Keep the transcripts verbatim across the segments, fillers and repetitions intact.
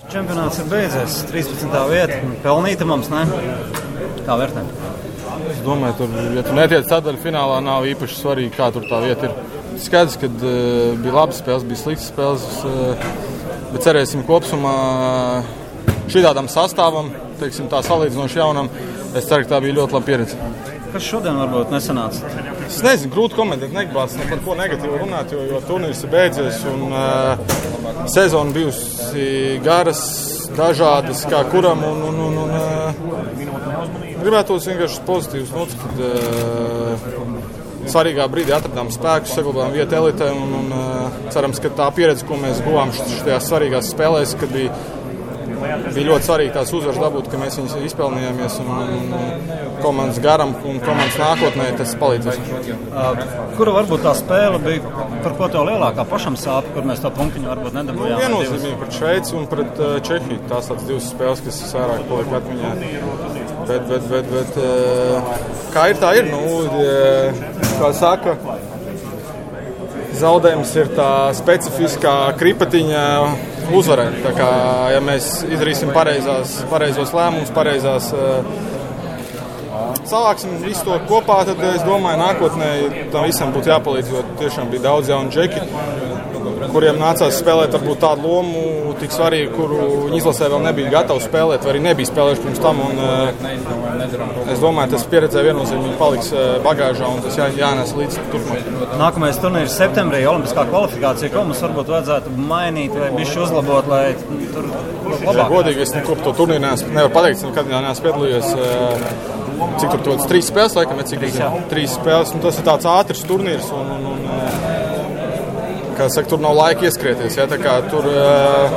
Čempionāts ir beidzies, trīspadsmitā vieta, pelnīta mums, ne? Kā vērtē? Es domāju, tur, ja tu netiec sadaļu finālā, nav īpaši svarīgi, kā tur tā vieta ir. Skaidrs, ka uh, bija labas spēles, bija sliktas spēles, uh, bet cerēsim kopsumā šitādam sastāvam, teiksim tā salīdzinoši jaunam, es ceru, ka tā bija ļoti laba pieredze. Kas šodien varbūt nesanāca? Es nezinu, grūti komentēt, negribās ne par ko negatīvu runāt, jo, jo turnīrs ir beidzies un uh, sezona bijusi garas, dažādas, kā kuram, un, un, un, un uh, gribētos vienkārši pozitīvus nots, kad uh, svarīgā brīdī atradām spēkus, saglabājām vietu elitē un, un uh, cerams, ka tā pieredze, ko mēs guvām šajās svarīgās spēlēs, kad bija Bija ļoti svarīgi tās uzvaras dabūt, ka mēs viņus izpelnījāmies un, un, un komandas garam un komandas nākotnē tas palīdzēs. Uh, kura varbūt tā spēle bija, par ko tev lielākā pašam sāp, kur mēs to punktiņu varbūt nedabūjām? Nu, viennozīmīgi pret Šveici un pret uh, Čehiju. Tās tāds divas spēles, kas vairāk paliek atmiņā. Bet, bet, bet, bet uh, kā ir, tā ir. Nu, uh, kā saka, zaudējums ir tā specifiskā kripatiņa uzvarē. Tā kā, ja mēs izdarīsim pareizās, pareizos lēmumus, pareizās uh, savāksim visu to kopā, tad es domāju, nākotnē tam visam būtu jāpalīdz, jo tiešām bija daudz jaunu džeki, kuriem nācās spēlēt varbūt tādu lomu tik svarīgu, kuru viņi izlasē vēl nebija gatavi spēlēt, vai arī nebija spēlējuši pirms tam. Un, uh, es domāju, tas pieredzē viennozīmīgi paliks uh, bagāžā un tas jā, jānes līdz turpmāk. Nākamais turnīrs septembrī, olimpiskā kvalifikācija, ko mums varbūt vajadzētu mainīt vai bišķi uzlabot, lai tur būtu labāk? Ja, godīgi, es neko par to turnīru nevaru pateikt, nekad neesmu piedalījies. Uh, cik tur todas trīs spēles, laikam, cik trīs, trīs spēles, un tas ir tāds ātrs turnīrs, un, un, un uh, kā saka, tur nav laika ieskrieties, ja, tā kā tur, uh,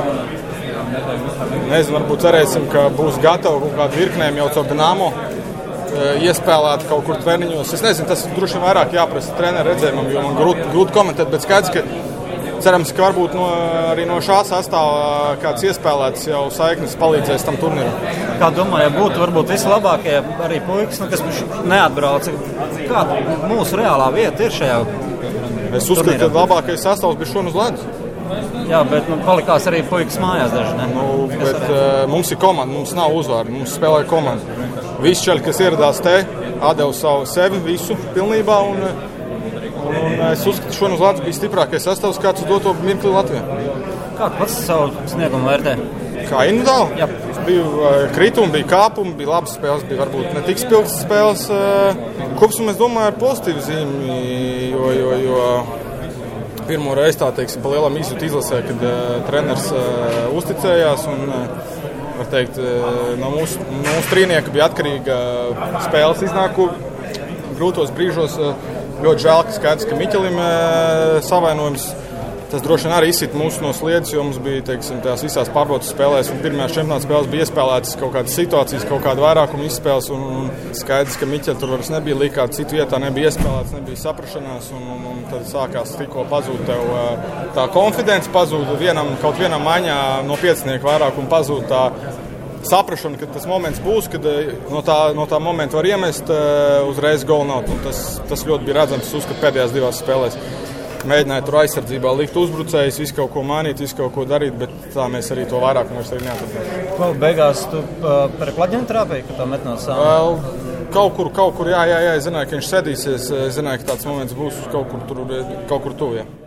nezinu, varbūt cerēsim, ka būs gatava kaut kādu virknēm jau caur Dinamo, iespēlēt kaut kur treniņos. Es nezinu, tas droši vien vairāk jāprasa treneru redzējumam, jo man grūti, grūti komentēt, bet skaidrs, ka cerams, ka varbūt no, arī no šā sastāvā kāds iespēlēts jau saiknes palīdzēs tam turnīram. Kā domāju, ja būtu varbūt vislabākie arī puikas, nu, kas neatbrauca, kāda mūsu reālā vieta ir šajā turnīrā? Es uzskatu, ka labākais sastāvs bija šodien uz ledus. Jā, bet nu, palikās arī puikas mājās daži, ne? Nu, bet uh, mums ir komanda, mums nav uzvārdi, mums spēlē komanda. Visi čeli, kas ieradās te, atdeva savu sevi visu pilnībā, un, un, un es uzskatu, ka šodien uz ledus bija stiprākais sastāvs, kāds uz doto mirkli Latvijā. Kā pats savu sniegumu vērtē? Kā individuāli? Jā. Bija uh, kritumi, bija kāpumi, bija labas spēles, bija varbūt ne tik spilgtas spēles. Uh, kopsumā, es domāju, ir pozitīva zīme, jo, jo, jo pirmo reizi tā, teiksim, pa lielam izjūtu izlasē, kad uh, treneris uh, uzticējās un, uh, var teikt, uh, no mūsu, mūsu trīnieka bija atkarīga uh, spēles iznāku grūtos brīžos. Uh, ļoti žēl, ka skaidrs, ka Miķelim uh, savainojums. Tas droši vien arī izsita mūsu no sliedes, jo mums bija, teiksim, tās visās pārbaudas spēlēs un pirmajās čempionāta spēles bija iespēlētas kaut kādas situācijas, kaut kāda vairākuma izspēles un, un skaidrs, ka Miķeli tur vairs nebija līkā, citu vietā nebija iespēlēts, nebija saprašanās un, un, un tad sākās tikko pazūd tev tā konfidence, pazūd vienam, kaut vienam maiņā no piecinieka vairākuma pazūd tā saprašana, ka tas moments būs, kad no tā, no tā momenta var iemest uzreiz goal nav. Un tas, tas ļoti bija redzams, uzskat pēdējās divās spēlēs. Mēģināja tur aizsardzībā likt uzbrucējus, visu kaut ko mainīt, visu kaut ko darīt, bet tā mēs arī to vairāk un vairs arī neatradām. Ko beigās tu uh, par klaģiņu trāpēji, ka tā met no sāma? Well, kaut kur, kaut kur, jā, jā, jā, es zināju, ka viņš sedīsies, es zināju, ka tāds moments būs kaut kur tur, kaut kur tuvu, jā.